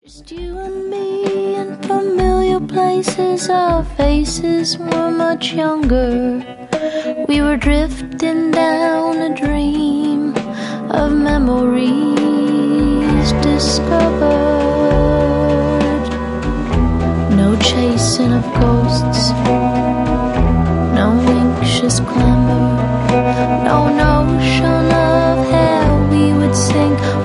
Just you and me in familiar places. Our faces were much younger. We were drifting down a dream of memories discovered. No chasing of ghosts, no anxious clamor, no notion of how we would sink